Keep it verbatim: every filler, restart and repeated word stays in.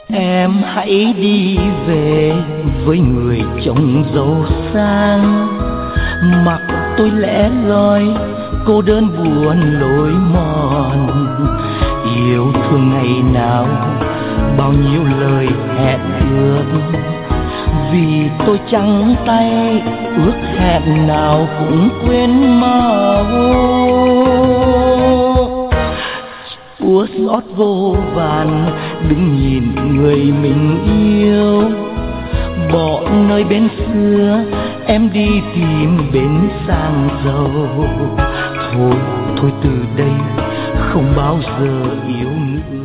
Em hãy đi về với người chồng giàu sang, mặc tôi lẻ loi cô đơn buồn lối mòn. Yêu thương ngày nào bao nhiêu lời hẹn ước, vì tôi trắng tay ước hẹn nào cũng quên mau. Úa xót vô vàn đứng nhìn người mình yêu, bỏ nơi bên xưa em đi tìm bên sang giàu. Thôi thôi từ đây không bao giờ yêu nữa.